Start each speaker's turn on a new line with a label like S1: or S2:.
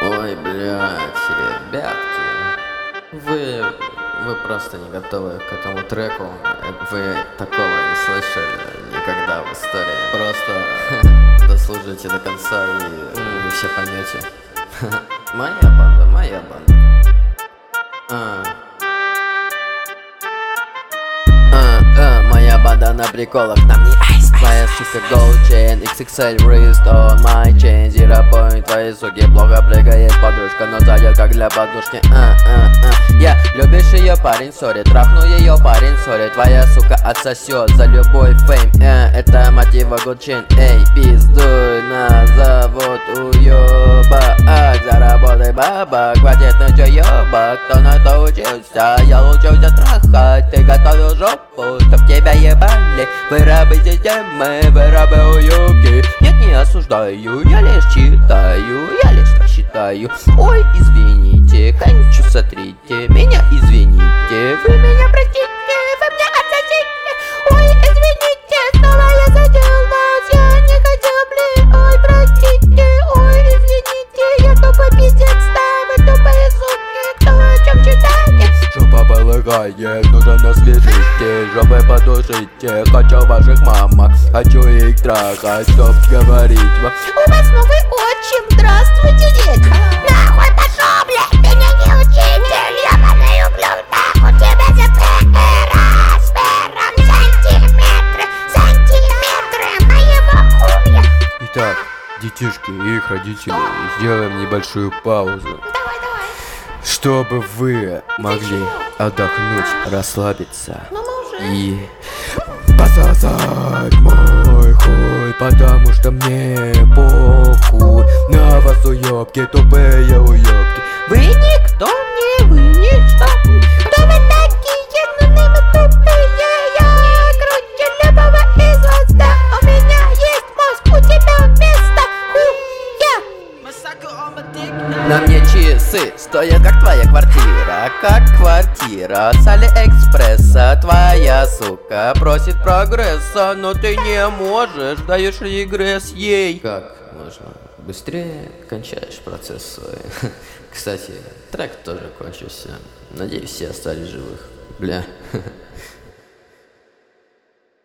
S1: Ой, блядь, ребятки, вы просто не готовы к этому треку. Вы такого не слышали никогда в истории. Просто дослушайте до конца, и вы все поймете. Моя банда, моя банда. Моя банда на приколах, на мне айс. Твоя сука gold chain, XXL wrist on my chain. Zero point, твои суки плохо прыгает подружка, но зайдет как для подушки. Я любишь ее парень, сори, трахну ее парень, сори. Твоя сука отсосет за любой фейм. Это мотива gold chain, эй, пиздуй на завод уёба. Заработай бабок, хватит на чаёбок. Кто на то учился, я учился трахать. Ты готовил жопу, чтоб тебя ебали. Вы рабы системы, вы рабы уёбки. Нет, не осуждаю, я лишь читаю, я лишь так считаю. Ой, извините, кончу сотрите, меня извините. Вы меня простите, вы меня отсосите. Ой, извините, снова я задел вас, я не хотел, блин. Ой, простите, ой, извините, я тупой пиздец, да, вы тупые суки. Кто о чем читает?
S2: Жопа полыхает, нужно насвежите. Жопой подушите, хочу ваших мамок. Хочу их трахать, чтоб говорить вам.
S3: У вас новый отчим, здравствуйте, детка. Нахуй пошел, блядь, ты меня не учитель. Ёбаный ублюдок, у тебя ЗП размером сантиметры моего хуя.
S2: Итак, детишки и их родители, сделаем небольшую паузу,
S3: Давай.
S2: чтобы вы могли отдохнуть, расслабиться
S3: Ну мы уже.
S2: и пососать мой хуй, потому что мне похуй на вас, уёбки, тупые уёбки.
S3: Вы никто мне, вы ничто. Кто вы такие, ну мы тупые. Я круче любого из вас, да. У меня есть мозг, у тебя вместо хуя.
S1: На мне часы стоят как твоя квартира, как квартира с Алиэкспресса. Твоя сука просит прогресса, но ты не можешь, даешь регресс ей. Как можно быстрее кончаешь процесс свой. Кстати, трек тоже кончился. Надеюсь, все остались живых. Бля.